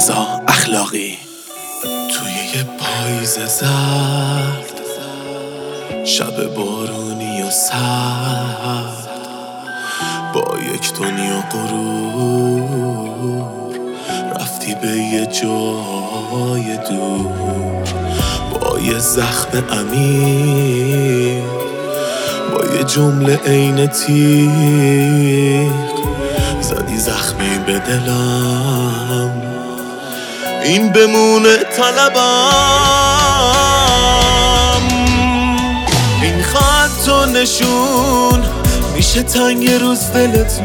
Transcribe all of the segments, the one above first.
رضا اخلاقی. توی یه پاییز زرد، شب بارونی و سرد، با یک دنیا غرور رفتی به یه جای دور، با یه زخم عمیق، با یه جمله عین تیغ زدی زخمی به دلم، این بمونه طلبم. این خط و نشون میشه تنگ روز دلت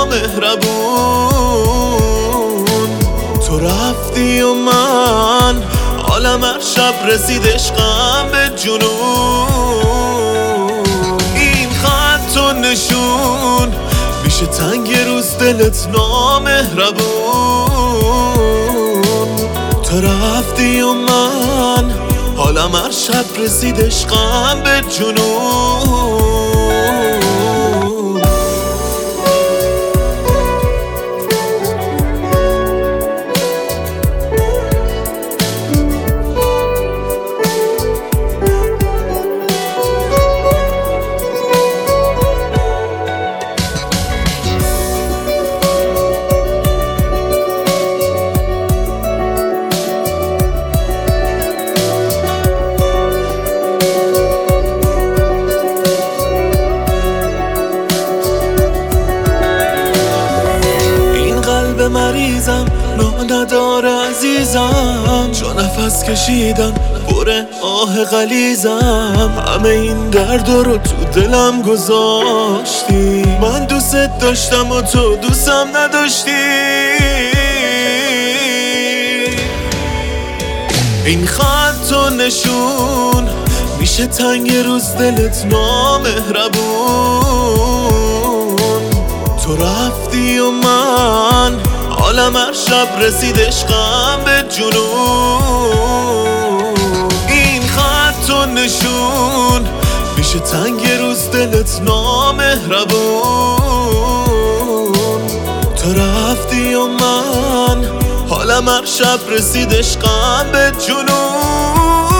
نامهربون. تو رفتی و من حالم هر شب رسید عشقم به جنون. این خط و نشون میشه تنگ روز دلت نامهربون. تو رفتی و من حالم هر شب رسید عشقم به جنون. مریضم نه نداره عزیزم، چون نفس کشیدم پر آه غلیظم. همه این درد رو تو دلم گذاشتی، من دوست داشتم و تو دوستم نداشتی. این خط و نشون میشه تنگ روز دلت نامهربون. تو رفتی و من حالم هر شب رسید عشقم به جنون. این خط و نشون میشه تنگ روز دلت نامهربون. تو رفتی و من حالم هر شب رسید عشقم به جنون.